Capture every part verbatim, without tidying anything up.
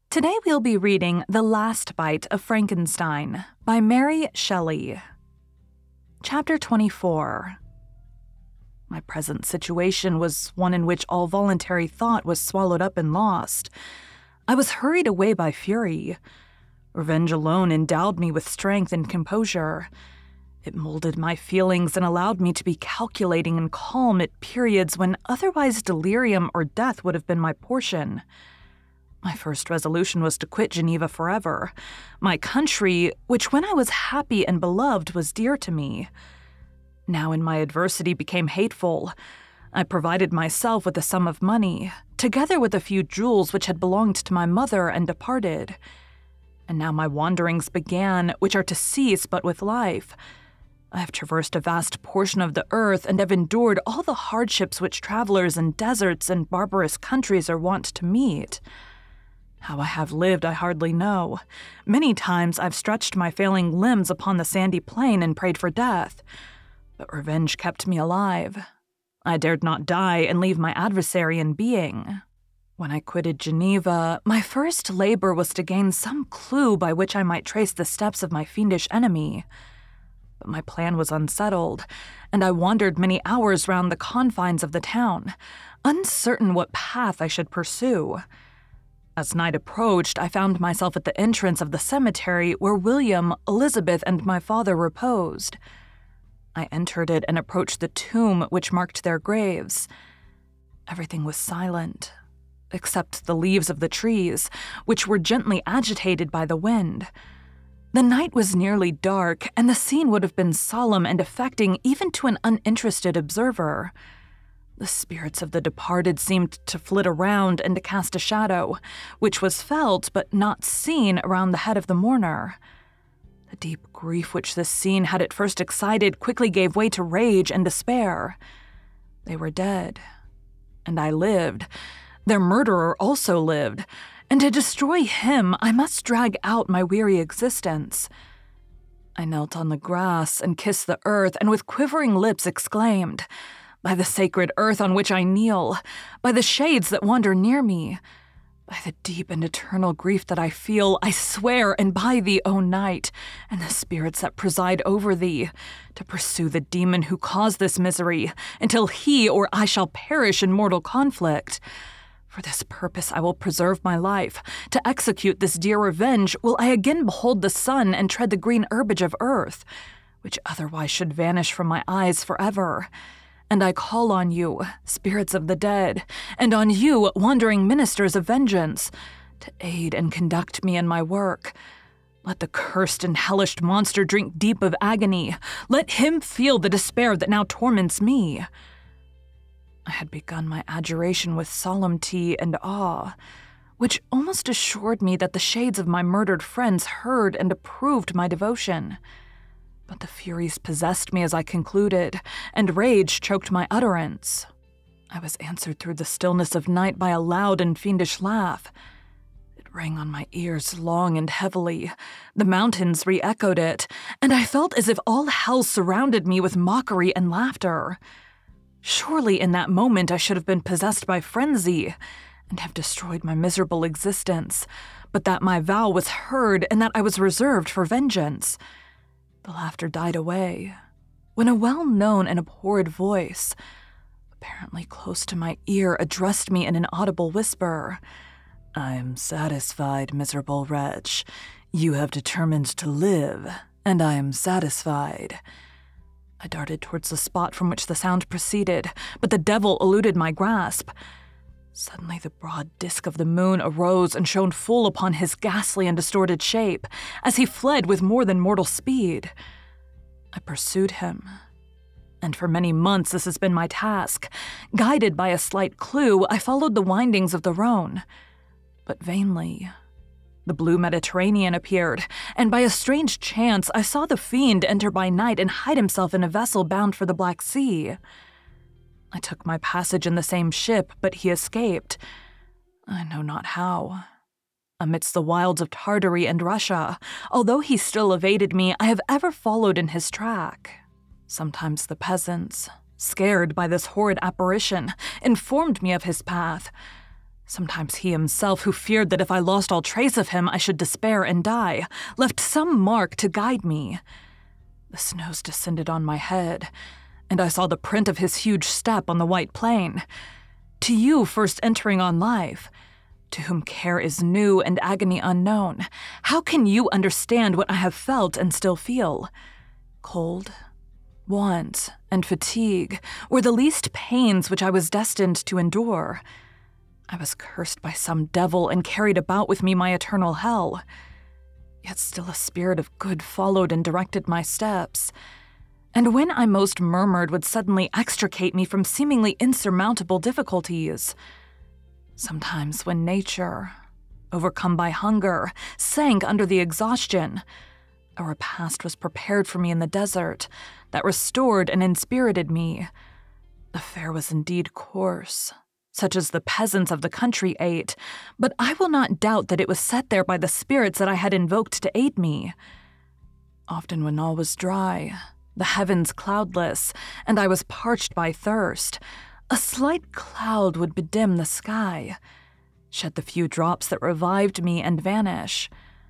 Today we'll be reading The Last Bite of Frankenstein by Mary Shelley. Chapter twenty-four. My present situation was one in which all voluntary thought was swallowed up and lost. I was hurried away by fury. Revenge alone endowed me with strength and composure. It molded my feelings and allowed me to be calculating and calm at periods when otherwise delirium or death would have been my portion. My first resolution was to quit Geneva forever, my country, which when I was happy and beloved was dear to me. Now in my adversity became hateful. I provided myself with a sum of money, together with a few jewels which had belonged to my mother and departed. And now my wanderings began, which are to cease but with life. I have traversed a vast portion of the earth and have endured all the hardships which travelers in deserts and barbarous countries are wont to meet. How I have lived I hardly know. Many times I've stretched my failing limbs upon the sandy plain and prayed for death. But revenge kept me alive. I dared not die and leave my adversary in being. When I quitted Geneva, my first labor was to gain some clue by which I might trace the steps of my fiendish enemy. But my plan was unsettled, and I wandered many hours round the confines of the town, uncertain what path I should pursue. As night approached, I found myself at the entrance of the cemetery where William, Elizabeth, and my father reposed. I entered it and approached the tomb which marked their graves. Everything was silent, except the leaves of the trees, which were gently agitated by the wind. The night was nearly dark, and the scene would have been solemn and affecting even to an uninterested observer. The spirits of the departed seemed to flit around and to cast a shadow, which was felt but not seen around the head of the mourner. The deep grief which this scene had at first excited quickly gave way to rage and despair. They were dead, and I lived. Their murderer also lived, and to destroy him I must drag out my weary existence. I knelt on the grass and kissed the earth, and with quivering lips exclaimed, "By the sacred earth on which I kneel, by the shades that wander near me, by the deep and eternal grief that I feel, I swear, and by thee, O night, and the spirits that preside over thee, to pursue the demon who caused this misery, until he or I shall perish in mortal conflict. For this purpose I will preserve my life. To execute this dear revenge will I again behold the sun and tread the green herbage of earth, which otherwise should vanish from my eyes forever. And I call on you, spirits of the dead, and on you, wandering ministers of vengeance, to aid and conduct me in my work. Let the cursed and hellish monster drink deep of agony. Let him feel the despair that now torments me." I had begun my adjuration with solemnity and awe, which almost assured me that the shades of my murdered friends heard and approved my devotion. But the furies possessed me as I concluded, and rage choked my utterance. I was answered through the stillness of night by a loud and fiendish laugh. It rang on my ears long and heavily. The mountains re-echoed it, and I felt as if all hell surrounded me with mockery and laughter. Surely in that moment I should have been possessed by frenzy, and have destroyed my miserable existence, but that my vow was heard and that I was reserved for vengeance. The laughter died away, when a well-known and abhorred voice, apparently close to my ear, addressed me in an audible whisper. "I am satisfied, miserable wretch. You have determined to live, and I am satisfied." I darted towards the spot from which the sound proceeded, but the devil eluded my grasp. Suddenly the broad disk of the moon arose and shone full upon his ghastly and distorted shape, as he fled with more than mortal speed. I pursued him, and for many months this has been my task. Guided by a slight clue, I followed the windings of the Rhone, but vainly. The blue Mediterranean appeared, and by a strange chance I saw the fiend enter by night and hide himself in a vessel bound for the Black Sea. I took my passage in the same ship, but he escaped. I know not how. Amidst the wilds of Tartary and Russia, although he still evaded me, I have ever followed in his track. Sometimes the peasants, scared by this horrid apparition, informed me of his path. Sometimes he himself, who feared that if I lost all trace of him I should despair and die, left some mark to guide me. The snows descended on my head, and I saw the print of his huge step on the white plain. To you first entering on life, to whom care is new and agony unknown, how can you understand what I have felt and still feel? Cold, want, and fatigue were the least pains which I was destined to endure. I was cursed by some devil and carried about with me my eternal hell. Yet still a spirit of good followed and directed my steps, and when I most murmured would suddenly extricate me from seemingly insurmountable difficulties. Sometimes when nature, overcome by hunger, sank under the exhaustion, a repast was prepared for me in the desert that restored and inspirited me. The fare was indeed coarse, such as the peasants of the country ate, but I will not doubt that it was set there by the spirits that I had invoked to aid me. Often when all was dry, the heavens cloudless, and I was parched by thirst, a slight cloud would bedim the sky, shed the few drops that revived me and vanish.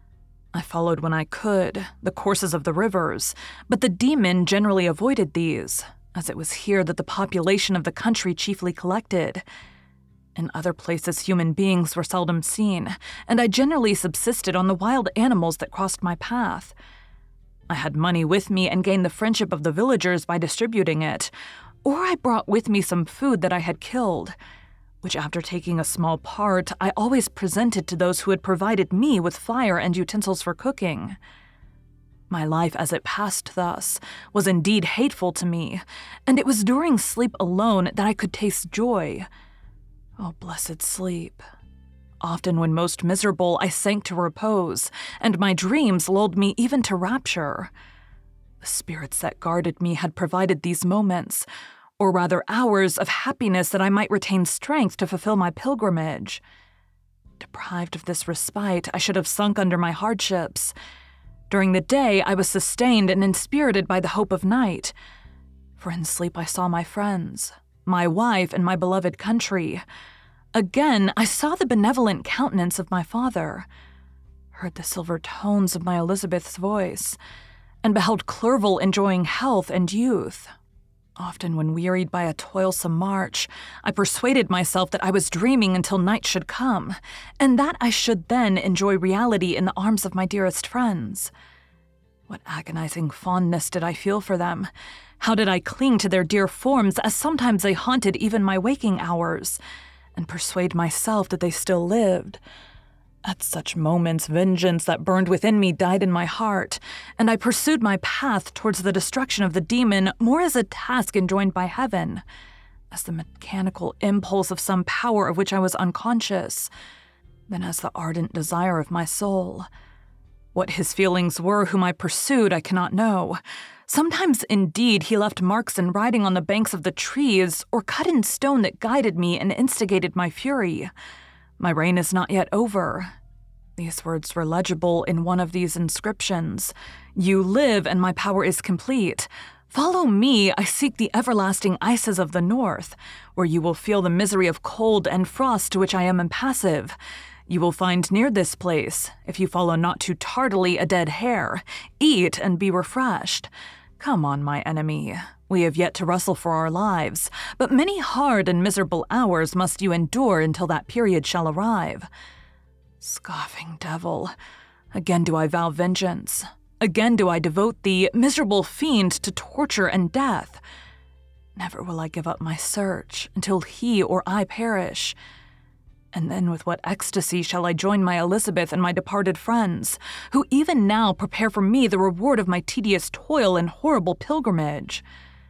I followed when I could the courses of the rivers, but the demon generally avoided these, as it was here that the population of the country chiefly collected. In other places human beings were seldom seen, and I generally subsisted on the wild animals that crossed my path. I had money with me and gained the friendship of the villagers by distributing it, or I brought with me some food that I had killed, which after taking a small part, I always presented to those who had provided me with fire and utensils for cooking. My life as it passed thus was indeed hateful to me, and it was during sleep alone that I could taste joy. Oh, blessed sleep. Often when most miserable, I sank to repose, and my dreams lulled me even to rapture. The spirits that guarded me had provided these moments, or rather hours, of happiness that I might retain strength to fulfill my pilgrimage. Deprived of this respite, I should have sunk under my hardships. During the day, I was sustained and inspirited by the hope of night, for in sleep I saw my friends, my wife, and my beloved country. Again, I saw the benevolent countenance of my father, heard the silver tones of my Elizabeth's voice, and beheld Clerval enjoying health and youth. Often when wearied by a toilsome march, I persuaded myself that I was dreaming until night should come, and that I should then enjoy reality in the arms of my dearest friends. What agonizing fondness did I feel for them! How did I cling to their dear forms as sometimes they haunted even my waking hours, and persuade myself that they still lived. At such moments, vengeance that burned within me died in my heart, and I pursued my path towards the destruction of the demon more as a task enjoined by heaven, as the mechanical impulse of some power of which I was unconscious, than as the ardent desire of my soul. What his feelings were whom I pursued I cannot know. Sometimes, indeed, he left marks in writing on the banks of the trees, or cut in stone that guided me and instigated my fury. My reign is not yet over. These words were legible in one of these inscriptions. You live, and my power is complete. Follow me, I seek the everlasting ices of the north, where you will feel the misery of cold and frost to which I am impassive. You will find near this place, if you follow not too tardily, a dead hare. Eat and be refreshed. Come on, my enemy. We have yet to wrestle for our lives, but many hard and miserable hours must you endure until that period shall arrive. Scoffing devil, again do I vow vengeance. Again do I devote thee, miserable fiend, to torture and death. Never will I give up my search until he or I perish. And then with what ecstasy shall I join my Elizabeth and my departed friends, who even now prepare for me the reward of my tedious toil and horrible pilgrimage.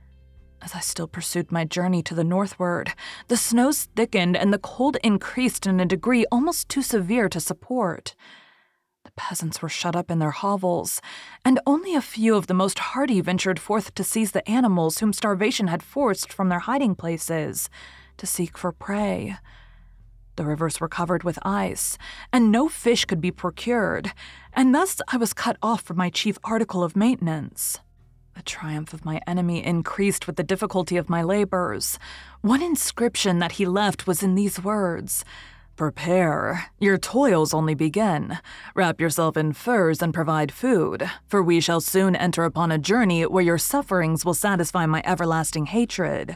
As I still pursued my journey to the northward, the snows thickened and the cold increased in a degree almost too severe to support. The peasants were shut up in their hovels, and only a few of the most hardy ventured forth to seize the animals whom starvation had forced from their hiding places, to seek for prey. The rivers were covered with ice, and no fish could be procured, and thus I was cut off from my chief article of maintenance. The triumph of my enemy increased with the difficulty of my labors. One inscription that he left was in these words: Prepare. Your toils only begin. Wrap yourself in furs and provide food, for we shall soon enter upon a journey where your sufferings will satisfy my everlasting hatred."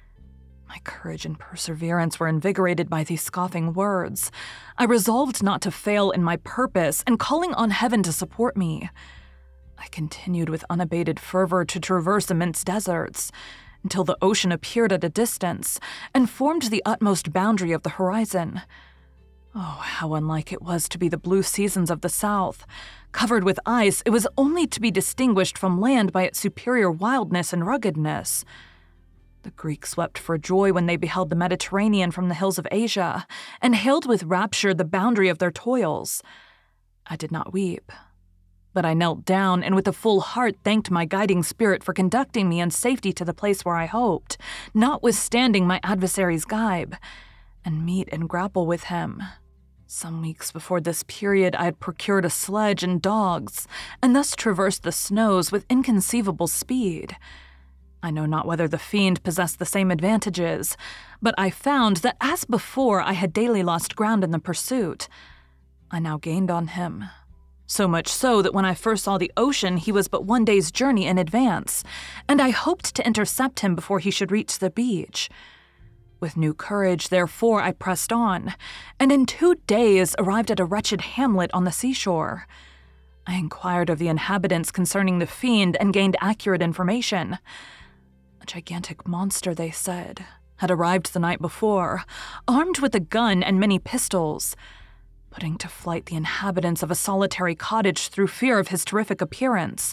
My courage and perseverance were invigorated by these scoffing words. I resolved not to fail in my purpose and calling on heaven to support me. I continued with unabated fervor to traverse immense deserts, until the ocean appeared at a distance and formed the utmost boundary of the horizon. Oh, how unlike it was to be the blue seasons of the south. Covered with ice, it was only to be distinguished from land by its superior wildness and ruggedness. The Greeks wept for joy when they beheld the Mediterranean from the hills of Asia, and hailed with rapture the boundary of their toils. I did not weep, but I knelt down and with a full heart thanked my guiding spirit for conducting me in safety to the place where I hoped, notwithstanding my adversary's gibe, and meet and grapple with him. Some weeks before this period, I had procured a sledge and dogs, and thus traversed the snows with inconceivable speed. I know not whether the fiend possessed the same advantages, but I found that as before I had daily lost ground in the pursuit, I now gained on him. So much so that when I first saw the ocean, he was but one day's journey in advance, and I hoped to intercept him before he should reach the beach. With new courage, therefore, I pressed on, and in two days arrived at a wretched hamlet on the seashore. I inquired of the inhabitants concerning the fiend and gained accurate information. A gigantic monster, they said, had arrived the night before, armed with a gun and many pistols, putting to flight the inhabitants of a solitary cottage through fear of his terrific appearance.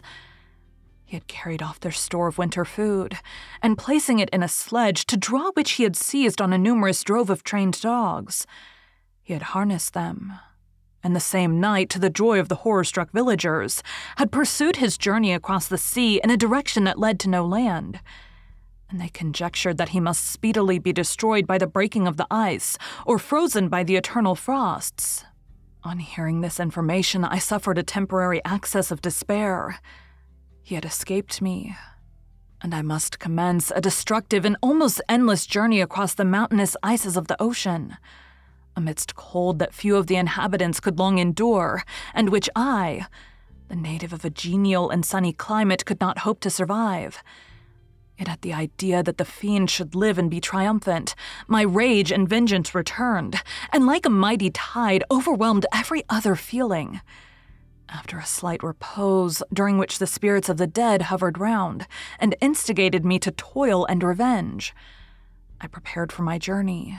He had carried off their store of winter food, and placing it in a sledge to draw which he had seized on a numerous drove of trained dogs. He had harnessed them, and the same night, to the joy of the horror-struck villagers, had pursued his journey across the sea in a direction that led to no land, and they conjectured that he must speedily be destroyed by the breaking of the ice or frozen by the eternal frosts. On hearing this information, I suffered a temporary access of despair. He had escaped me, and I must commence a destructive and almost endless journey across the mountainous ices of the ocean, amidst cold that few of the inhabitants could long endure, and which I, the native of a genial and sunny climate, could not hope to survive. Yet at the idea that the fiend should live and be triumphant, my rage and vengeance returned, and like a mighty tide overwhelmed every other feeling. After a slight repose, during which the spirits of the dead hovered round and instigated me to toil and revenge, I prepared for my journey.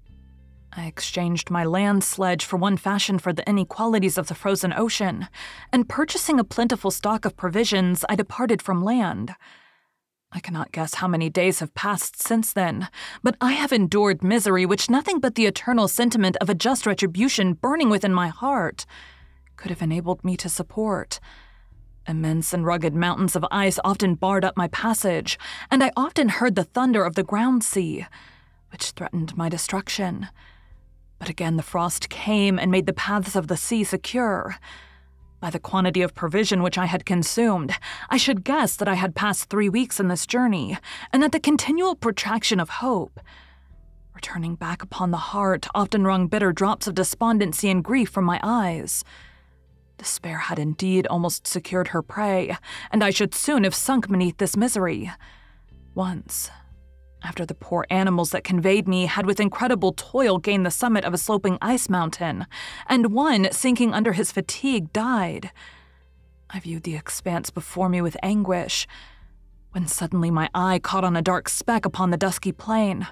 I exchanged my land sledge for one fashioned for the inequalities of the frozen ocean, and purchasing a plentiful stock of provisions, I departed from land. I cannot guess how many days have passed since then, but I have endured misery which nothing but the eternal sentiment of a just retribution burning within my heart could have enabled me to support. Immense and rugged mountains of ice often barred up my passage, and I often heard the thunder of the ground sea, which threatened my destruction. But again the frost came and made the paths of the sea secure. By the quantity of provision which I had consumed, I should guess that I had passed three weeks in this journey, and that the continual protraction of hope, returning back upon the heart, often wrung bitter drops of despondency and grief from my eyes. Despair had indeed almost secured her prey, and I should soon have sunk beneath this misery. Once, after the poor animals that conveyed me had with incredible toil gained the summit of a sloping ice mountain, and one, sinking under his fatigue, died, I viewed the expanse before me with anguish, when suddenly my eye caught on a dark speck upon the dusky plain.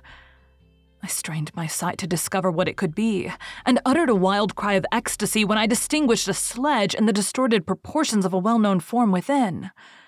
I strained my sight to discover what it could be, and uttered a wild cry of ecstasy when I distinguished a sledge and the distorted proportions of a well-known form within.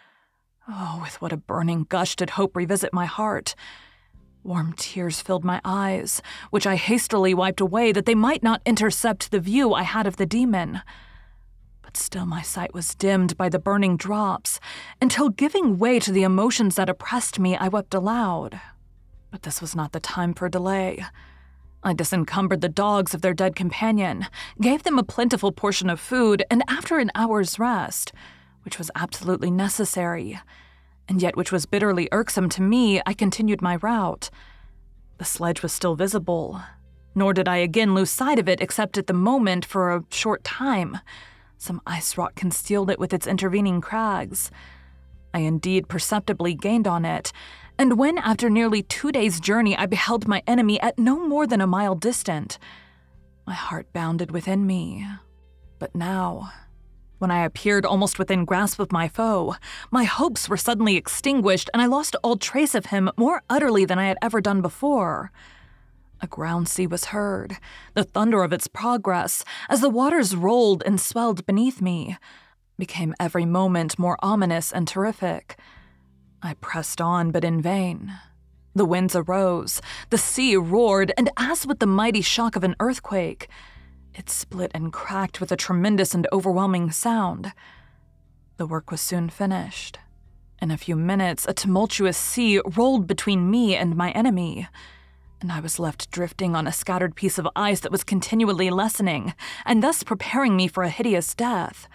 Oh, with what a burning gush did hope revisit my heart! Warm tears filled my eyes, which I hastily wiped away that they might not intercept the view I had of the demon. But still my sight was dimmed by the burning drops, until giving way to the emotions that oppressed me, I wept aloud. But this was not the time for delay. I disencumbered the dogs of their dead companion, gave them a plentiful portion of food, and after an hour's rest, which was absolutely necessary, and yet which was bitterly irksome to me, I continued my route. The sledge was still visible, nor did I again lose sight of it except at the moment for a short time. Some ice rock concealed it with its intervening crags. I indeed perceptibly gained on it, and when after nearly two days' journey I beheld my enemy at no more than a mile distant, my heart bounded within me. But now, when I appeared almost within grasp of my foe, my hopes were suddenly extinguished and I lost all trace of him more utterly than I had ever done before. A ground sea was heard, the thunder of its progress, as the waters rolled and swelled beneath me, became every moment more ominous and terrific. I pressed on, but in vain. The winds arose, the sea roared, and as with the mighty shock of an earthquake, it split and cracked with a tremendous and overwhelming sound. The work was soon finished. In a few minutes, a tumultuous sea rolled between me and my enemy, and I was left drifting on a scattered piece of ice that was continually lessening, and thus preparing me for a hideous death.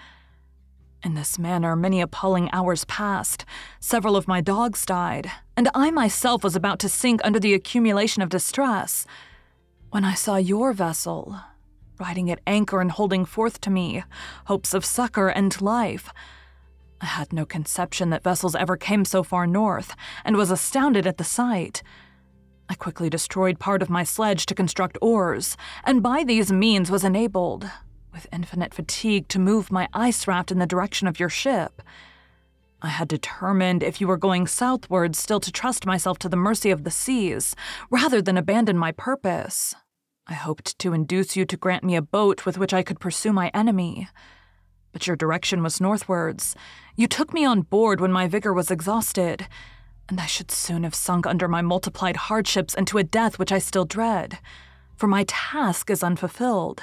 In this manner, many appalling hours passed. Several of my dogs died, and I myself was about to sink under the accumulation of distress, when I saw your vessel, riding at anchor and holding forth to me hopes of succor and life. I had no conception that vessels ever came so far north, and was astounded at the sight. I quickly destroyed part of my sledge to construct oars, and by these means was enabled, with infinite fatigue, to move my ice raft in the direction of your ship. I had determined, if you were going southward, still to trust myself to the mercy of the seas, rather than abandon my purpose. I hoped to induce you to grant me a boat with which I could pursue my enemy. But your direction was northwards. You took me on board when my vigor was exhausted, and I should soon have sunk under my multiplied hardships and to a death which I still dread, for my task is unfulfilled.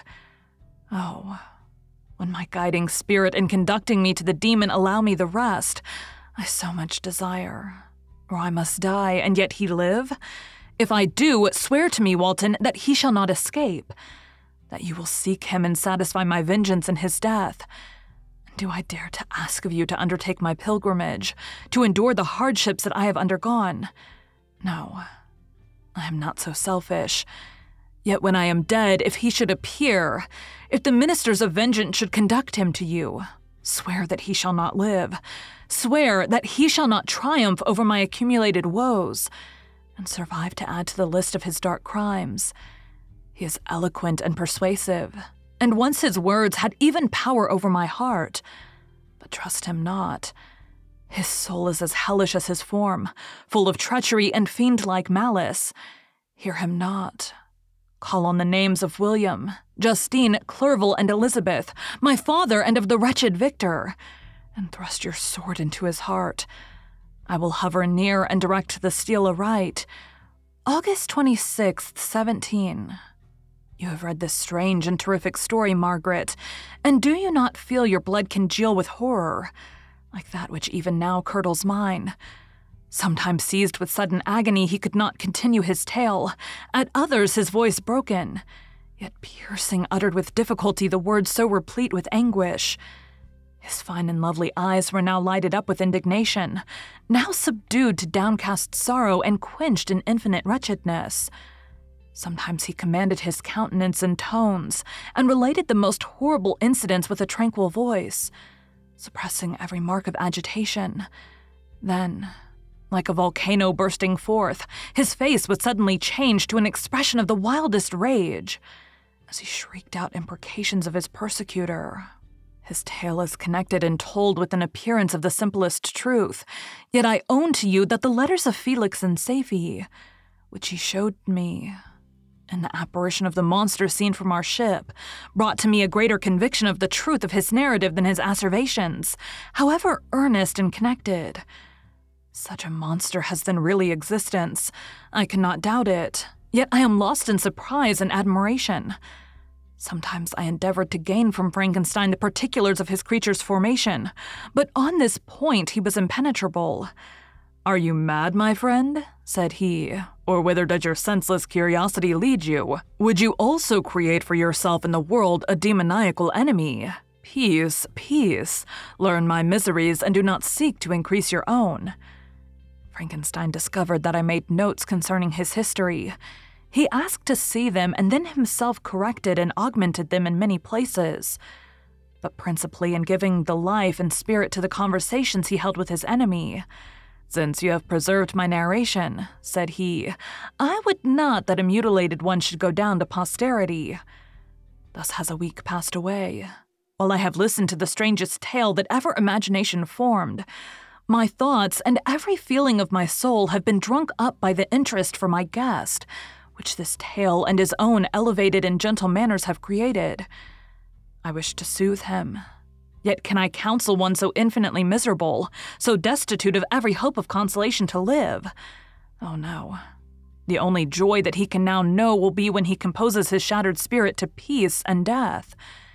Oh, when my guiding spirit in conducting me to the demon allow me the rest I so much desire, or I must die and yet he live? If I do, swear to me, Walton, that he shall not escape, that you will seek him and satisfy my vengeance in his death. Do I dare to ask of you to undertake my pilgrimage, to endure the hardships that I have undergone? No, I am not so selfish. Yet when I am dead, if he should appear, if the ministers of vengeance should conduct him to you, swear that he shall not live. Swear that he shall not triumph over my accumulated woes, and survive to add to the list of his dark crimes. He is eloquent and persuasive, and once his words had even power over my heart. But trust him not. His soul is as hellish as his form, full of treachery and fiend-like malice. Hear him not. Call on the names of William, Justine, Clerval, and Elizabeth, my father and of the wretched Victor, and thrust your sword into his heart. I will hover near and direct the steel aright. August twenty-sixth, seventeen. You have read this strange and terrific story, Margaret, and do you not feel your blood congeal with horror, like that which even now curdles mine? Sometimes seized with sudden agony, he could not continue his tale. At others, his voice broken, yet piercing, uttered with difficulty the words so replete with anguish. His fine and lovely eyes were now lighted up with indignation, now subdued to downcast sorrow and quenched in infinite wretchedness. Sometimes he commanded his countenance and tones, and related the most horrible incidents with a tranquil voice, suppressing every mark of agitation. Then, like a volcano bursting forth, his face would suddenly change to an expression of the wildest rage, as he shrieked out imprecations of his persecutor. His tale is connected and told with an appearance of the simplest truth, yet I own to you that the letters of Felix and Safie, which he showed me, and the apparition of the monster seen from our ship, brought to me a greater conviction of the truth of his narrative than his asseverations, however earnest and connected. Such a monster has then really existence. I cannot doubt it, yet I am lost in surprise and admiration. Sometimes I endeavored to gain from Frankenstein the particulars of his creature's formation, but on this point he was impenetrable. "Are you mad, my friend?" said he, "or whither does your senseless curiosity lead you? Would you also create for yourself in the world a demoniacal enemy? Peace, peace. Learn my miseries and do not seek to increase your own." Frankenstein discovered that I made notes concerning his history. He asked to see them and then himself corrected and augmented them in many places, but principally in giving the life and spirit to the conversations he held with his enemy. "Since you have preserved my narration," said he, "I would not that a mutilated one should go down to posterity." Thus has a week passed away, while I have listened to the strangest tale that ever imagination formed. My thoughts and every feeling of my soul have been drunk up by the interest for my guest, which this tale and his own elevated and gentle manners have created. I wish to soothe him. Yet can I counsel one so infinitely miserable, so destitute of every hope of consolation to live? Oh no. The only joy that he can now know will be when he composes his shattered spirit to peace and death.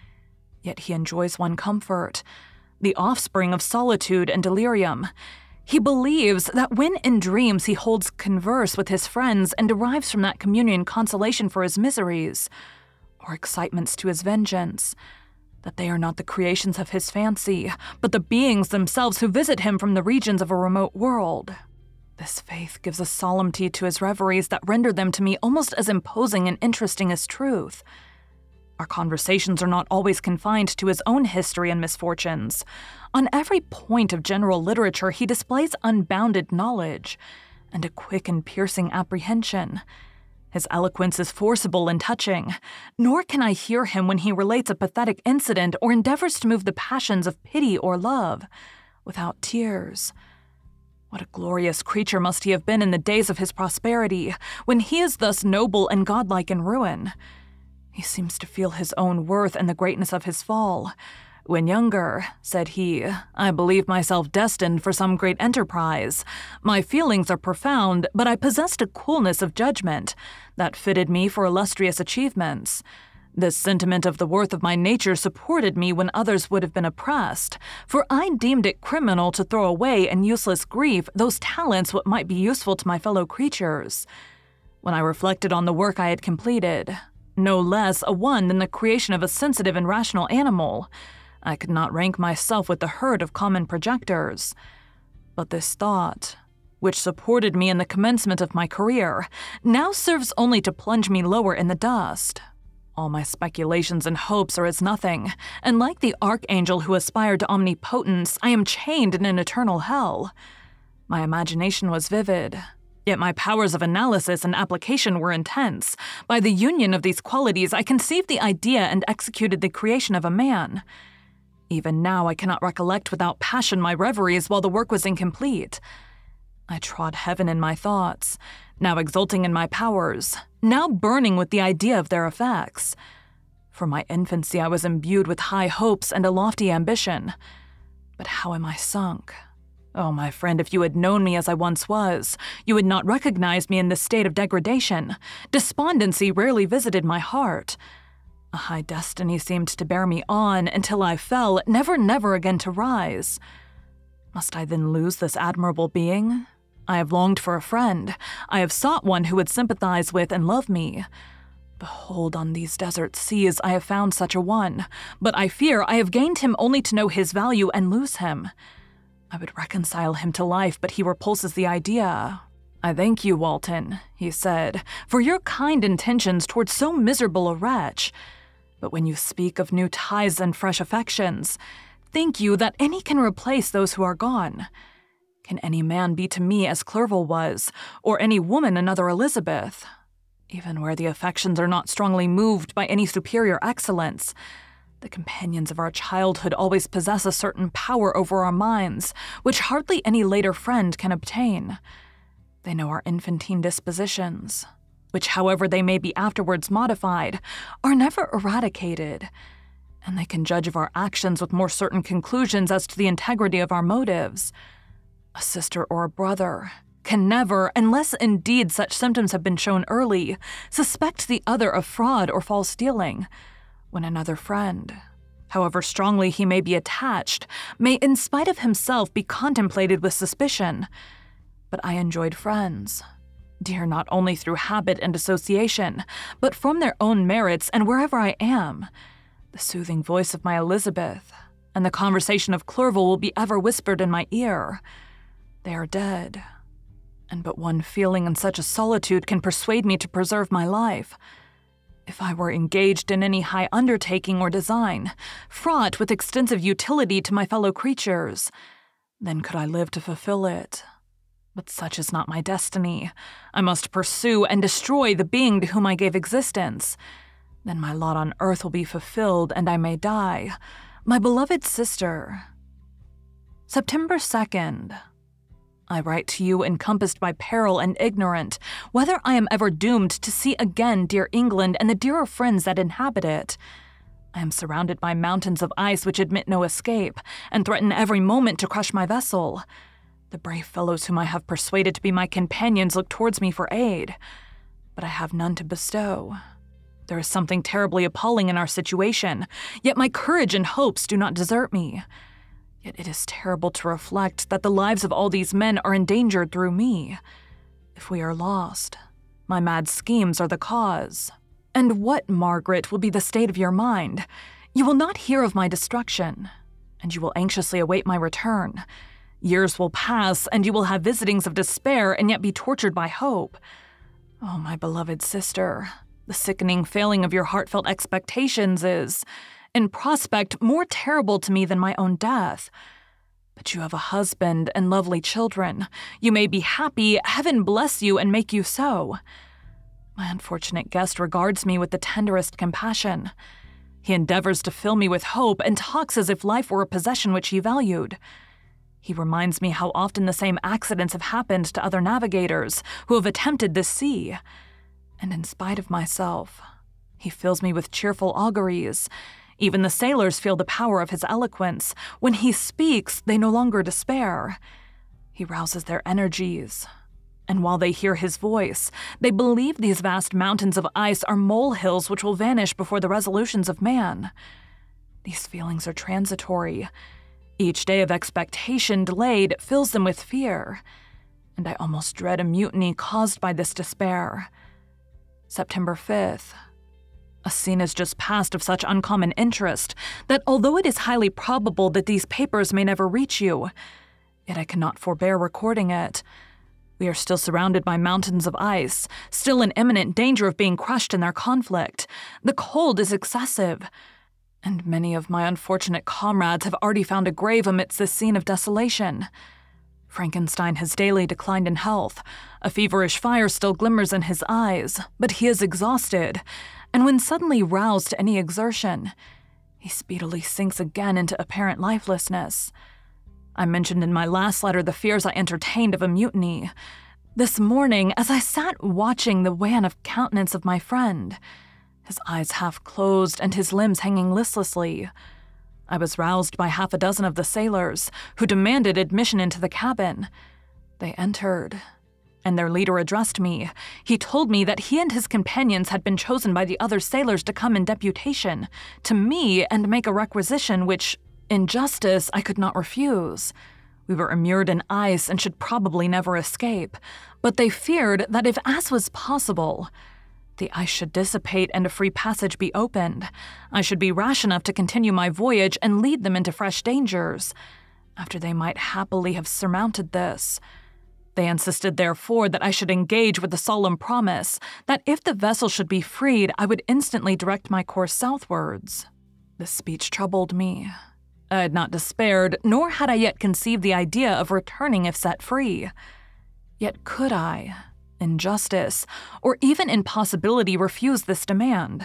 Yet he enjoys one comfort, the offspring of solitude and delirium. He believes that when in dreams he holds converse with his friends and derives from that communion consolation for his miseries, or excitements to his vengeance, that they are not the creations of his fancy, but the beings themselves who visit him from the regions of a remote world. This faith gives a solemnity to his reveries that render them to me almost as imposing and interesting as truth. Our conversations are not always confined to his own history and misfortunes. On every point of general literature he displays unbounded knowledge and a quick and piercing apprehension. His eloquence is forcible and touching, nor can I hear him when he relates a pathetic incident or endeavors to move the passions of pity or love without tears. What a glorious creature must he have been in the days of his prosperity, when he is thus noble and godlike in ruin. He seems to feel his own worth and the greatness of his fall. "When younger," said he, "I believed myself destined for some great enterprise. My feelings are profound, but I possessed a coolness of judgment that fitted me for illustrious achievements. This sentiment of the worth of my nature supported me when others would have been oppressed, for I deemed it criminal to throw away in useless grief those talents what might be useful to my fellow creatures. When I reflected on the work I had completed, no less a one than the creation of a sensitive and rational animal, I could not rank myself with the herd of common projectors. But this thought, which supported me in the commencement of my career, now serves only to plunge me lower in the dust. All my speculations and hopes are as nothing, and like the archangel who aspired to omnipotence, I am chained in an eternal hell. My imagination was vivid, yet my powers of analysis and application were intense. By the union of these qualities, I conceived the idea and executed the creation of a man. Even now I cannot recollect without passion my reveries while the work was incomplete. I trod heaven in my thoughts, now exulting in my powers, now burning with the idea of their effects. From my infancy I was imbued with high hopes and a lofty ambition. But how am I sunk? Oh, my friend, if you had known me as I once was, you would not recognize me in this state of degradation. Despondency rarely visited my heart. A high destiny seemed to bear me on until I fell, never, never again to rise. Must I then lose this admirable being? I have longed for a friend. I have sought one who would sympathize with and love me. Behold, on these desert seas I have found such a one, but I fear I have gained him only to know his value and lose him. I would reconcile him to life, but he repulses the idea. "I thank you, Walton," he said, "for your kind intentions towards so miserable a wretch. But when you speak of new ties and fresh affections, think you that any can replace those who are gone? Can any man be to me as Clerval was, or any woman another Elizabeth? Even where the affections are not strongly moved by any superior excellence, the companions of our childhood always possess a certain power over our minds, which hardly any later friend can obtain. They know our infantine dispositions, which, however they may be afterwards modified, are never eradicated, and they can judge of our actions with more certain conclusions as to the integrity of our motives. A sister or a brother can never, unless indeed such symptoms have been shown early, suspect the other of fraud or false dealing, when another friend, however strongly he may be attached, may in spite of himself be contemplated with suspicion. But I enjoyed friends, dear not only through habit and association, but from their own merits and wherever I am. The soothing voice of my Elizabeth and the conversation of Clerval will be ever whispered in my ear. They are dead, and but one feeling in such a solitude can persuade me to preserve my life. If I were engaged in any high undertaking or design, fraught with extensive utility to my fellow creatures, then could I live to fulfill it. But such is not my destiny. I must pursue and destroy the being to whom I gave existence. Then my lot on earth will be fulfilled, and I may die. My beloved sister. September second. I write to you encompassed by peril and ignorant, whether I am ever doomed to see again dear England and the dearer friends that inhabit it. I am surrounded by mountains of ice which admit no escape, and threaten every moment to crush my vessel. The brave fellows whom I have persuaded to be my companions look towards me for aid, but I have none to bestow. There is something terribly appalling in our situation, yet my courage and hopes do not desert me. Yet it is terrible to reflect that the lives of all these men are endangered through me. If we are lost, my mad schemes are the cause. And what, Margaret, will be the state of your mind? You will not hear of my destruction, and you will anxiously await my return. Years will pass, and you will have visitings of despair and yet be tortured by hope. Oh, my beloved sister, the sickening failing of your heartfelt expectations is, in prospect, more terrible to me than my own death. But you have a husband and lovely children. You may be happy. Heaven bless you and make you so. My unfortunate guest regards me with the tenderest compassion. He endeavors to fill me with hope and talks as if life were a possession which he valued. He reminds me how often the same accidents have happened to other navigators who have attempted this sea. And in spite of myself, he fills me with cheerful auguries. Even the sailors feel the power of his eloquence. When he speaks, they no longer despair. He rouses their energies. And while they hear his voice, they believe these vast mountains of ice are molehills which will vanish before the resolutions of man. These feelings are transitory. Each day of expectation delayed fills them with fear, and I almost dread a mutiny caused by this despair. September fifth. A scene has just passed of such uncommon interest that although it is highly probable that these papers may never reach you, yet I cannot forbear recording it. We are still surrounded by mountains of ice, still in imminent danger of being crushed in their conflict. The cold is excessive, and many of my unfortunate comrades have already found a grave amidst this scene of desolation. Frankenstein has daily declined in health. A feverish fire still glimmers in his eyes, but he is exhausted, and when suddenly roused to any exertion, he speedily sinks again into apparent lifelessness. I mentioned in my last letter the fears I entertained of a mutiny. This morning, as I sat watching the wan of countenance of my friend, his eyes half closed and his limbs hanging listlessly, I was roused by half a dozen of the sailors, who demanded admission into the cabin. They entered, and their leader addressed me. He told me that he and his companions had been chosen by the other sailors to come in deputation to me and make a requisition which, in justice, I could not refuse. We were immured in ice and should probably never escape, but they feared that if, as was possible, the ice should dissipate and a free passage be opened, I should be rash enough to continue my voyage and lead them into fresh dangers, after they might happily have surmounted this. They insisted, therefore, that I should engage with the solemn promise that if the vessel should be freed, I would instantly direct my course southwards. This speech troubled me. I had not despaired, nor had I yet conceived the idea of returning if set free. Yet could I, in justice, or even in possibility, refuse this demand?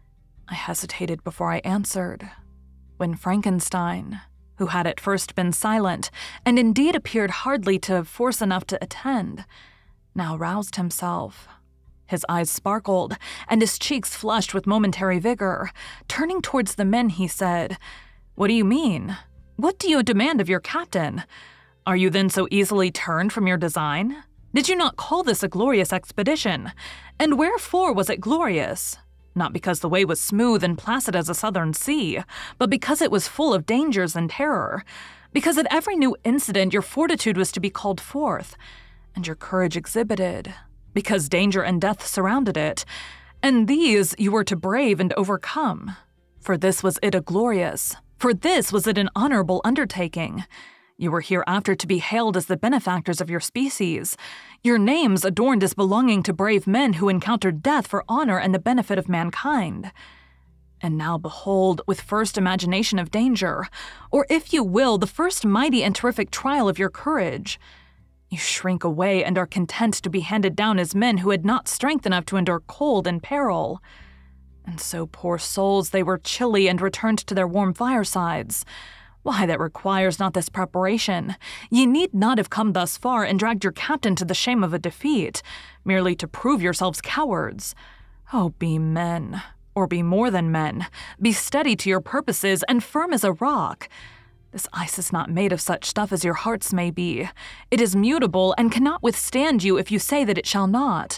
I hesitated before I answered, when Frankenstein, who had at first been silent, and indeed appeared hardly to have force enough to attend, now roused himself. His eyes sparkled, and his cheeks flushed with momentary vigor. Turning towards the men, he said, "What do you mean? What do you demand of your captain? Are you then so easily turned from your design? Did you not call this a glorious expedition? And wherefore was it glorious? Not because the way was smooth and placid as a southern sea, but because it was full of dangers and terror, because at every new incident your fortitude was to be called forth, and your courage exhibited, because danger and death surrounded it, and these you were to brave and overcome. For this was it a glorious, for this was it an honorable undertaking. You were hereafter to be hailed as the benefactors of your species, your names adorned as belonging to brave men who encountered death for honor and the benefit of mankind. And now behold, with first imagination of danger, or if you will, the first mighty and terrific trial of your courage, you shrink away and are content to be handed down as men who had not strength enough to endure cold and peril. And so, poor souls, they were chilly and returned to their warm firesides. Why, that requires not this preparation. Ye need not have come thus far and dragged your captain to the shame of a defeat, merely to prove yourselves cowards. Oh, be men, or be more than men. Be steady to your purposes and firm as a rock. This ice is not made of such stuff as your hearts may be. It is mutable and cannot withstand you if you say that it shall not.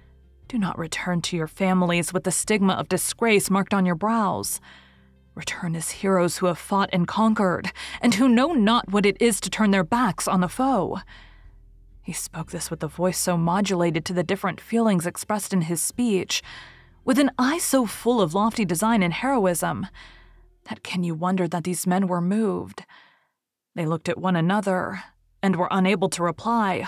Do not return to your families with the stigma of disgrace marked on your brows. Return as heroes who have fought and conquered, and who know not what it is to turn their backs on the foe. He spoke this with a voice so modulated to the different feelings expressed in his speech, with an eye so full of lofty design and heroism, that can you wonder that these men were moved? They looked at one another, and were unable to reply.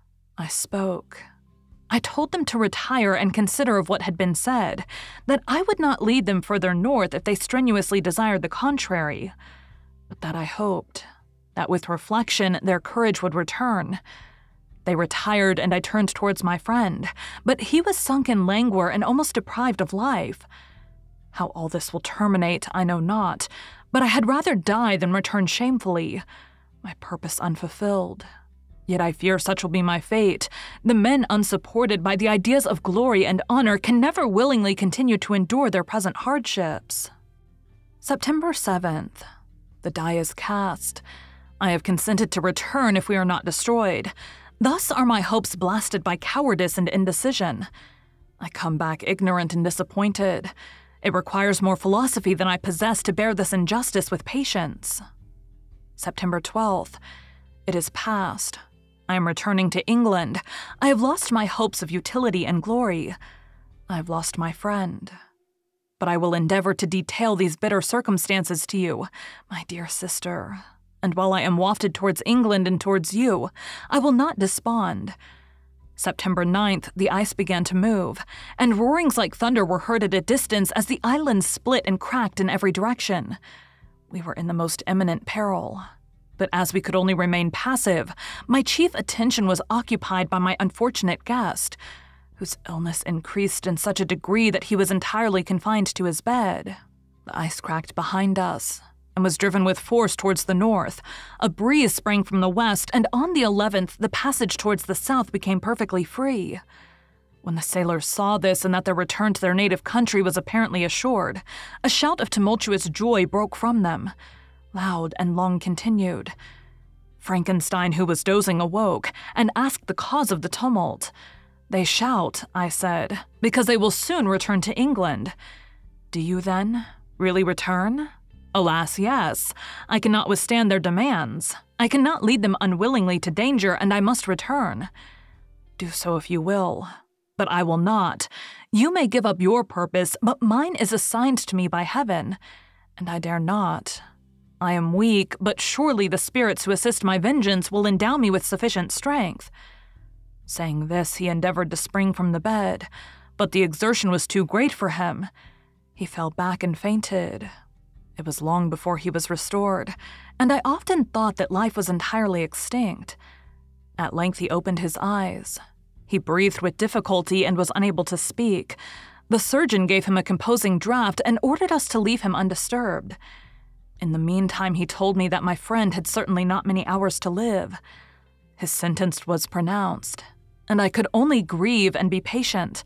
I spoke. I told them to retire and consider of what had been said, that I would not lead them further north if they strenuously desired the contrary, but that I hoped that with reflection their courage would return. They retired, and I turned towards my friend, but he was sunk in languor and almost deprived of life. How all this will terminate, I know not, but I had rather die than return shamefully, my purpose unfulfilled. Yet I fear such will be my fate. The men unsupported by the ideas of glory and honor can never willingly continue to endure their present hardships. September seventh. The die is cast. I have consented to return if we are not destroyed. Thus are my hopes blasted by cowardice and indecision. I come back ignorant and disappointed. It requires more philosophy than I possess to bear this injustice with patience. September twelfth. It is past. I am returning to England. I have lost my hopes of utility and glory. I have lost my friend. But I will endeavor to detail these bitter circumstances to you, my dear sister. And while I am wafted towards England and towards you, I will not despond. September ninth, the ice began to move, and roarings like thunder were heard at a distance as the island split and cracked in every direction. We were in the most imminent peril. But as we could only remain passive, my chief attention was occupied by my unfortunate guest, whose illness increased in such a degree that he was entirely confined to his bed. The ice cracked behind us and was driven with force towards the north. A breeze sprang from the west, and on the eleventh, the passage towards the south became perfectly free. When the sailors saw this and that their return to their native country was apparently assured, a shout of tumultuous joy broke from them, loud and long continued. Frankenstein, who was dozing, awoke and asked the cause of the tumult. They shout, I said, because they will soon return to England. Do you, then, really return? Alas, yes. I cannot withstand their demands. I cannot lead them unwillingly to danger, and I must return. Do so if you will, but I will not. You may give up your purpose, but mine is assigned to me by heaven, and I dare not. I am weak, but surely the spirits who assist my vengeance will endow me with sufficient strength. Saying this, he endeavored to spring from the bed, but the exertion was too great for him. He fell back and fainted. It was long before he was restored, and I often thought that life was entirely extinct. At length he opened his eyes. He breathed with difficulty and was unable to speak. The surgeon gave him a composing draught and ordered us to leave him undisturbed. In the meantime, he told me that my friend had certainly not many hours to live. His sentence was pronounced, and I could only grieve and be patient.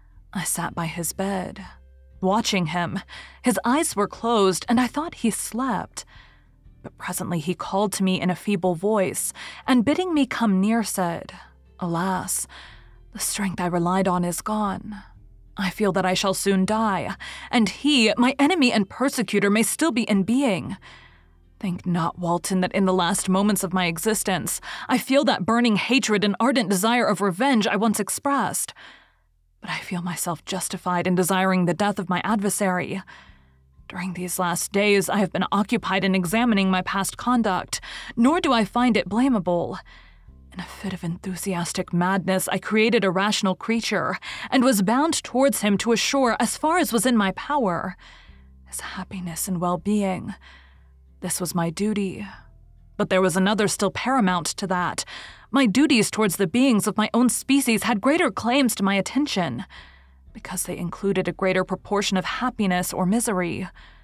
I sat by his bed, watching him. His eyes were closed, and I thought he slept. But presently he called to me in a feeble voice, and bidding me come near said, "Alas, the strength I relied on is gone. I feel that I shall soon die, and he, my enemy and persecutor, may still be in being. Think not, Walton, that in the last moments of my existence, I feel that burning hatred and ardent desire of revenge I once expressed. But I feel myself justified in desiring the death of my adversary. During these last days, I have been occupied in examining my past conduct, nor do I find it blamable. In a fit of enthusiastic madness, I created a rational creature, and was bound towards him to assure, as far as was in my power, his happiness and well-being. This was my duty. But there was another still paramount to that. My duties towards the beings of my own species had greater claims to my attention, because they included a greater proportion of happiness or misery.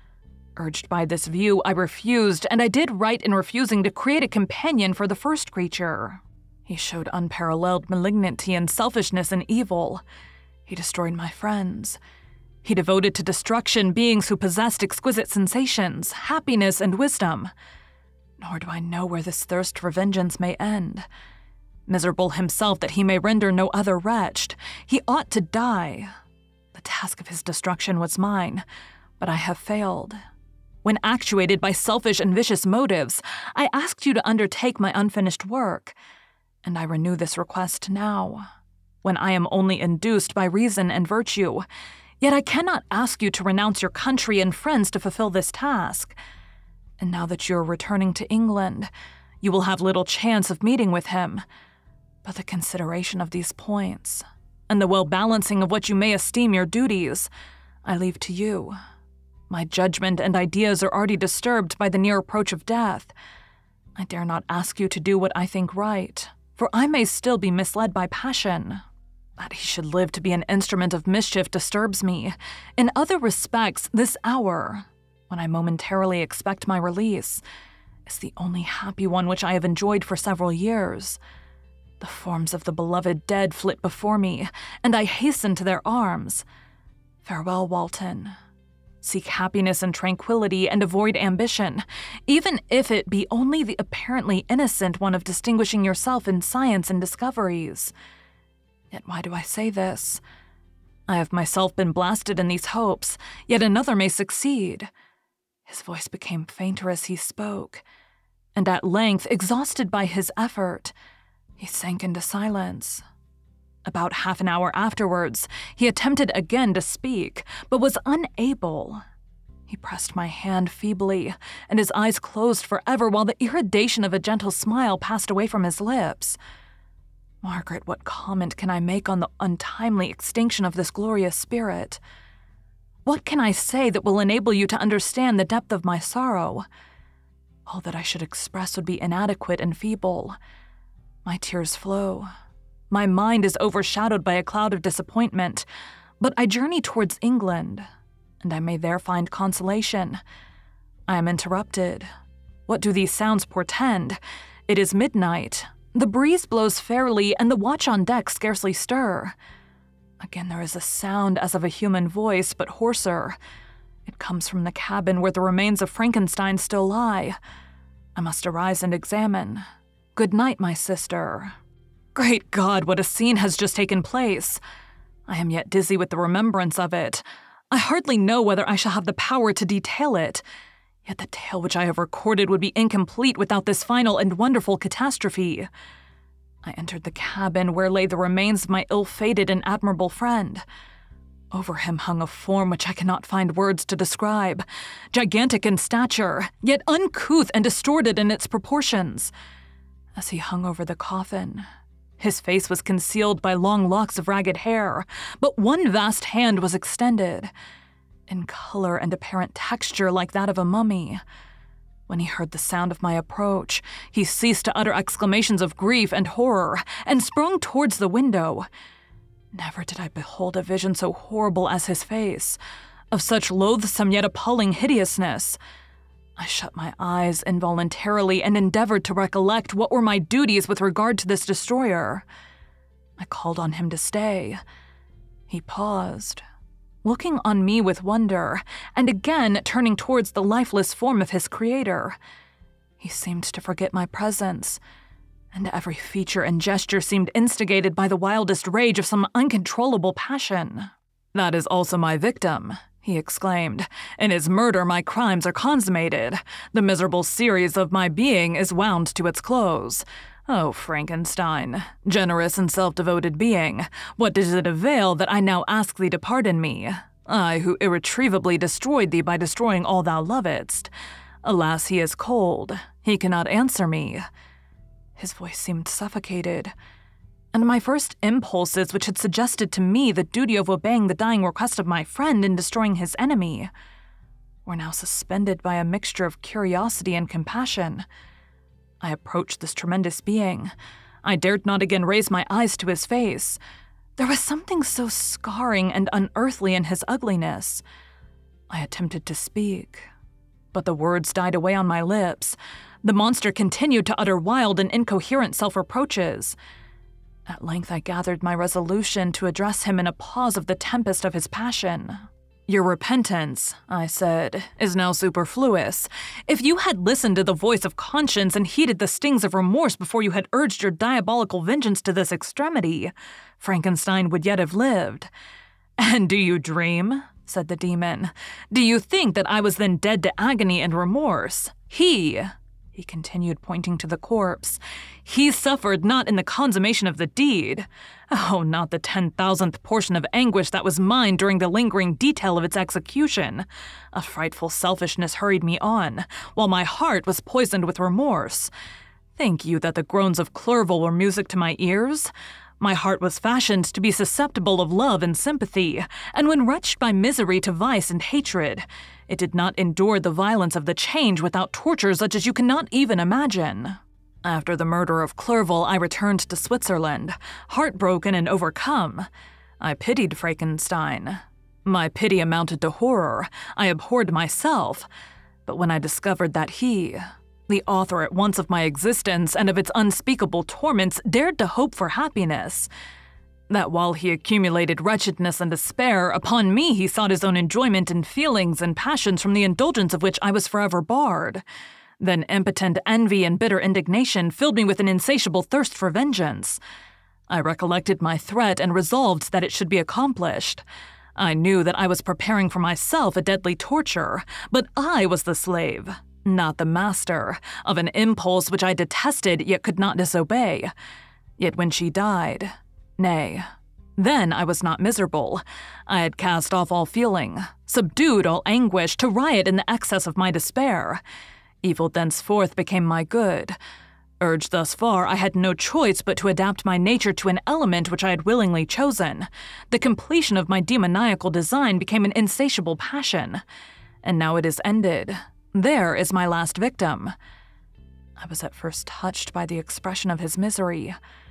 Urged by this view, I refused, and I did right in refusing to create a companion for the first creature. He showed unparalleled malignity and selfishness and evil. He destroyed my friends. He devoted to destruction beings who possessed exquisite sensations, happiness, and wisdom. Nor do I know where this thirst for vengeance may end. Miserable himself that he may render no other wretched, he ought to die. The task of his destruction was mine, but I have failed. When actuated by selfish and vicious motives, I asked you to undertake my unfinished work, and I renew this request now, when I am only induced by reason and virtue. Yet I cannot ask you to renounce your country and friends to fulfill this task. And now that you are returning to England, you will have little chance of meeting with him. But the consideration of these points, and the well-balancing of what you may esteem your duties, I leave to you. My judgment and ideas are already disturbed by the near approach of death. I dare not ask you to do what I think right, for I may still be misled by passion. That he should live to be an instrument of mischief disturbs me. In other respects, this hour, when I momentarily expect my release, is the only happy one which I have enjoyed for several years. The forms of the beloved dead flit before me, and I hasten to their arms. Farewell, Walton. Seek happiness and tranquility and avoid ambition, even if it be only the apparently innocent one of distinguishing yourself in science and discoveries. Yet why do I say this? I have myself been blasted in these hopes, yet another may succeed. His voice became fainter as he spoke, and at length, exhausted by his effort, he sank into silence. About half an hour afterwards, he attempted again to speak, but was unable. He pressed my hand feebly, and his eyes closed forever while the irradiation of a gentle smile passed away from his lips. Margaret, what comment can I make on the untimely extinction of this glorious spirit? What can I say that will enable you to understand the depth of my sorrow? All that I should express would be inadequate and feeble. My tears flow. My mind is overshadowed by a cloud of disappointment, but I journey towards England, and I may there find consolation. I am interrupted. What do these sounds portend? It is midnight. The breeze blows fairly, and the watch on deck scarcely stir. Again there is a sound as of a human voice, but hoarser. It comes from the cabin where the remains of Frankenstein still lie. I must arise and examine. Good night, my sister. Great God, what a scene has just taken place! I am yet dizzy with the remembrance of it. I hardly know whether I shall have the power to detail it. Yet the tale which I have recorded would be incomplete without this final and wonderful catastrophe. I entered the cabin where lay the remains of my ill-fated and admirable friend. Over him hung a form which I cannot find words to describe, gigantic in stature, yet uncouth and distorted in its proportions. As he hung over the coffin, his face was concealed by long locks of ragged hair, but one vast hand was extended, in color and apparent texture like that of a mummy. When he heard the sound of my approach, he ceased to utter exclamations of grief and horror, and sprung towards the window. Never did I behold a vision so horrible as his face, of such loathsome yet appalling hideousness. I shut my eyes involuntarily and endeavored to recollect what were my duties with regard to this destroyer. I called on him to stay. He paused, looking on me with wonder, and again turning towards the lifeless form of his creator. He seemed to forget my presence, and every feature and gesture seemed instigated by the wildest rage of some uncontrollable passion. "That is also my victim," he exclaimed. "In his murder my crimes are consummated. The miserable series of my being is wound to its close. Oh, Frankenstein, generous and self-devoted being, what does it avail that I now ask thee to pardon me? I who irretrievably destroyed thee by destroying all thou lovedst. Alas, he is cold. He cannot answer me." His voice seemed suffocated, and my first impulses, which had suggested to me the duty of obeying the dying request of my friend in destroying his enemy, were now suspended by a mixture of curiosity and compassion. I approached this tremendous being. I dared not again raise my eyes to his face. There was something so scarring and unearthly in his ugliness. I attempted to speak, but the words died away on my lips. The monster continued to utter wild and incoherent self-reproaches. At length I gathered my resolution to address him in a pause of the tempest of his passion. "Your repentance," I said, "is now superfluous. If you had listened to the voice of conscience and heeded the stings of remorse before you had urged your diabolical vengeance to this extremity, Frankenstein would yet have lived." "And do you dream?" said the demon. "Do you think that I was then dead to agony and remorse? He," he continued, pointing to the corpse, "he suffered not in the consummation of the deed. Oh, not the ten thousandth portion of anguish that was mine during the lingering detail of its execution. A frightful selfishness hurried me on, while my heart was poisoned with remorse. Think you that the groans of Clerval were music to my ears? My heart was fashioned to be susceptible of love and sympathy, and when wretched by misery to vice and hatred, it did not endure the violence of the change without tortures such as you cannot even imagine. After the murder of Clerval, I returned to Switzerland, heartbroken and overcome. I pitied Frankenstein. My pity amounted to horror. I abhorred myself. But when I discovered that he, the author at once of my existence and of its unspeakable torments, dared to hope for happiness, that while he accumulated wretchedness and despair, upon me he sought his own enjoyment in feelings and passions from the indulgence of which I was forever barred, then impotent envy and bitter indignation filled me with an insatiable thirst for vengeance. I recollected my threat and resolved that it should be accomplished. I knew that I was preparing for myself a deadly torture, but I was the slave, not the master, of an impulse which I detested yet could not disobey. Yet when she died, nay, then I was not miserable. I had cast off all feeling, subdued all anguish to riot in the excess of my despair. Evil thenceforth became my good. Urged thus far, I had no choice but to adapt my nature to an element which I had willingly chosen. The completion of my demoniacal design became an insatiable passion. And now it is ended. There is my last victim. I was at first touched by the expression of his misery.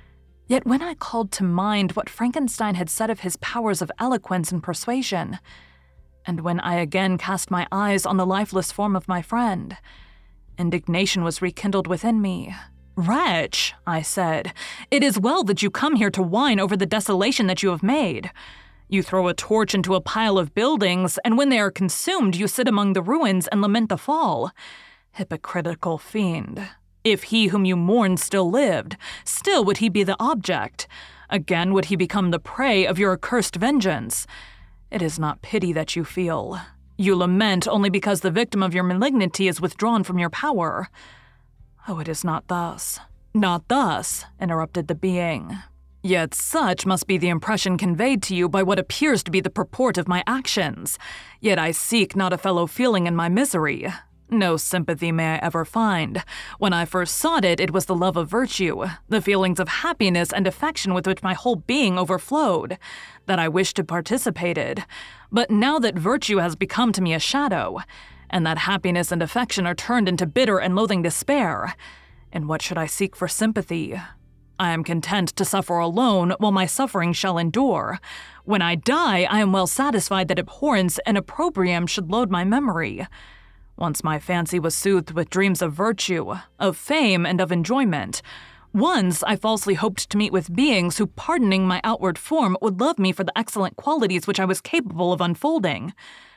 Yet when I called to mind what Frankenstein had said of his powers of eloquence and persuasion, and when I again cast my eyes on the lifeless form of my friend, indignation was rekindled within me. "Wretch," I said, "it is well that you come here to whine over the desolation that you have made. You throw a torch into a pile of buildings, and when they are consumed, you sit among the ruins and lament the fall. Hypocritical fiend. If he whom you mourned still lived, still would he be the object. Again would he become the prey of your accursed vengeance. It is not pity that you feel. You lament only because the victim of your malignity is withdrawn from your power." "Oh, it is not thus. Not thus," interrupted the being. "Yet such must be the impression conveyed to you by what appears to be the purport of my actions. Yet I seek not a fellow feeling in my misery. No sympathy may I ever find. When I first sought it, it was the love of virtue, the feelings of happiness and affection with which my whole being overflowed, that I wished to participated. But now that virtue has become to me a shadow, and that happiness and affection are turned into bitter and loathing despair, in what should I seek for sympathy? I am content to suffer alone while my suffering shall endure. When I die, I am well satisfied that abhorrence and opprobrium should load my memory. Once my fancy was soothed with dreams of virtue, of fame, and of enjoyment. Once I falsely hoped to meet with beings who, pardoning my outward form, would love me for the excellent qualities which I was capable of unfolding.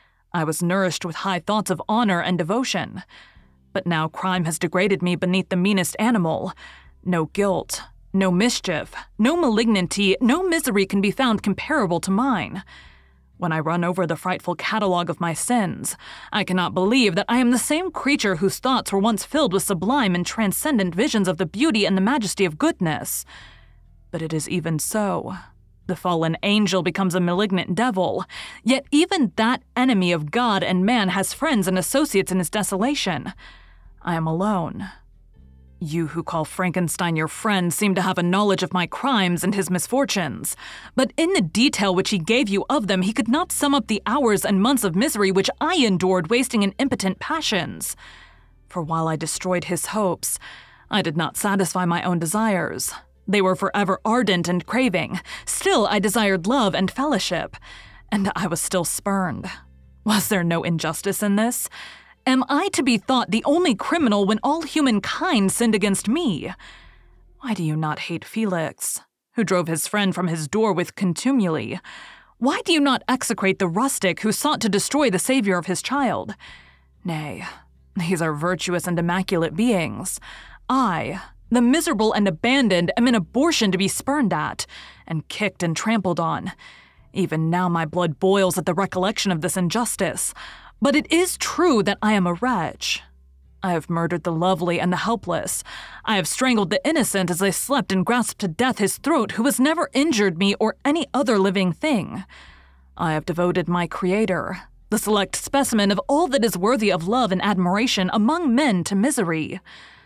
I was nourished with high thoughts of honor and devotion. But now crime has degraded me beneath the meanest animal. No guilt, no mischief, no malignity, no misery can be found comparable to mine. When I run over the frightful catalogue of my sins, I cannot believe that I am the same creature whose thoughts were once filled with sublime and transcendent visions of the beauty and the majesty of goodness. But it is even so. The fallen angel becomes a malignant devil, yet even that enemy of God and man has friends and associates in his desolation. I am alone. You who call Frankenstein your friend seem to have a knowledge of my crimes and his misfortunes, but in the detail which he gave you of them, he could not sum up the hours and months of misery which I endured wasting in impotent passions. For while I destroyed his hopes, I did not satisfy my own desires. They were forever ardent and craving. Still, I desired love and fellowship, and I was still spurned. Was there no injustice in this? Am I to be thought the only criminal when all humankind sinned against me? Why do you not hate Felix, who drove his friend from his door with contumely? Why do you not execrate the rustic who sought to destroy the savior of his child? Nay, these are virtuous and immaculate beings. I, the miserable and abandoned, am an abortion to be spurned at, and kicked and trampled on. Even now my blood boils at the recollection of this injustice. But it is true that I am a wretch. I have murdered the lovely and the helpless. I have strangled the innocent as I slept and grasped to death his throat who has never injured me or any other living thing. I have devoted my creator, the select specimen of all that is worthy of love and admiration among men, to misery.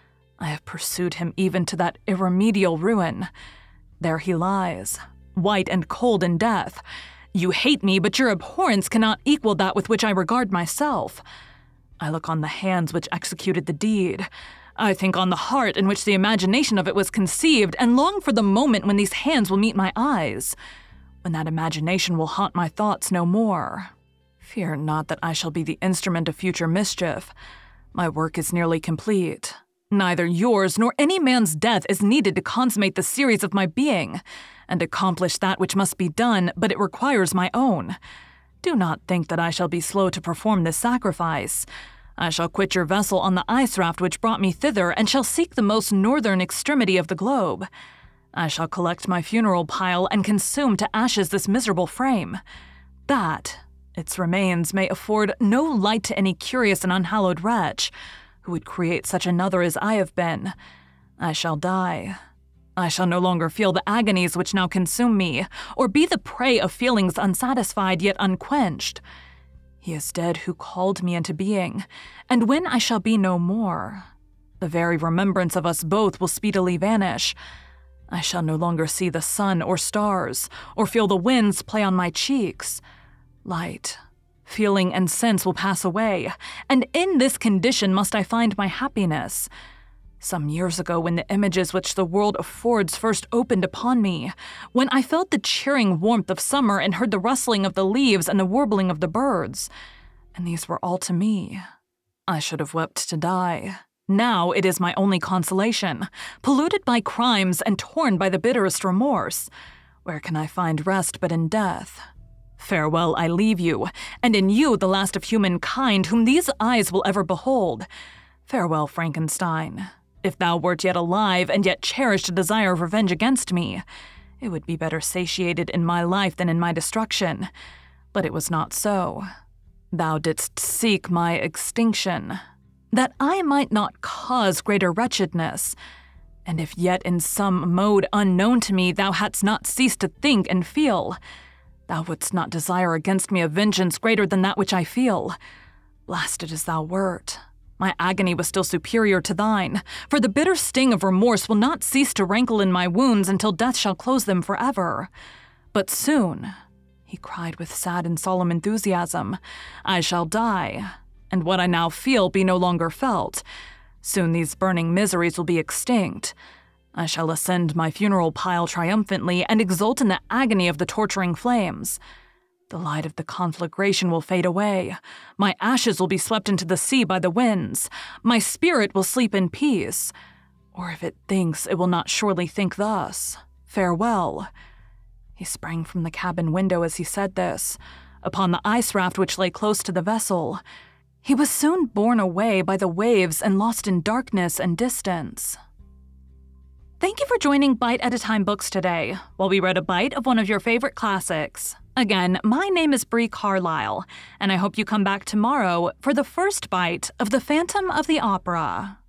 I have pursued him even to that irremediable ruin. There he lies, white and cold in death. You hate me, but your abhorrence cannot equal that with which I regard myself. I look on the hands which executed the deed. I think on the heart in which the imagination of it was conceived, and long for the moment when these hands will meet my eyes, when that imagination will haunt my thoughts no more. Fear not that I shall be the instrument of future mischief. My work is nearly complete. Neither yours nor any man's death is needed to consummate the series of my being, and accomplish that which must be done, but it requires my own. Do not think that I shall be slow to perform this sacrifice. I shall quit your vessel on the ice raft which brought me thither, and shall seek the most northern extremity of the globe. I shall collect my funeral pile and consume to ashes this miserable frame. That, its remains, may afford no light to any curious and unhallowed wretch who would create such another as I have been. I shall die. I shall no longer feel the agonies which now consume me, or be the prey of feelings unsatisfied yet unquenched. He is dead who called me into being, and when I shall be no more, the very remembrance of us both will speedily vanish. I shall no longer see the sun or stars, or feel the winds play on my cheeks. Light, feeling, and sense will pass away, and in this condition must I find my happiness. Some years ago, when the images which the world affords first opened upon me, when I felt the cheering warmth of summer and heard the rustling of the leaves and the warbling of the birds, and these were all to me, I should have wept to die. Now it is my only consolation, polluted by crimes and torn by the bitterest remorse. Where can I find rest but in death? Farewell, I leave you, and in you the last of humankind whom these eyes will ever behold. Farewell, Frankenstein. If thou wert yet alive and yet cherished a desire of revenge against me, it would be better satiated in my life than in my destruction. But it was not so. Thou didst seek my extinction, that I might not cause greater wretchedness. And if yet in some mode unknown to me thou hadst not ceased to think and feel, thou wouldst not desire against me a vengeance greater than that which I feel. Blasted as thou wert, my agony was still superior to thine, for the bitter sting of remorse will not cease to rankle in my wounds until death shall close them forever. But soon, he cried with sad and solemn enthusiasm, I shall die, and what I now feel be no longer felt. Soon these burning miseries will be extinct. I shall ascend my funeral pile triumphantly and exult in the agony of the torturing flames. The light of the conflagration will fade away. My ashes will be swept into the sea by the winds. My spirit will sleep in peace. Or if it thinks, it will not surely think thus. Farewell. He sprang from the cabin window as he said this, upon the ice raft which lay close to the vessel. He was soon borne away by the waves and lost in darkness and distance. Thank you for joining Bite at a Time Books today, while we read a bite of one of your favorite classics. Again, my name is Bree Carlisle, and I hope you come back tomorrow for the first bite of The Phantom of the Opera.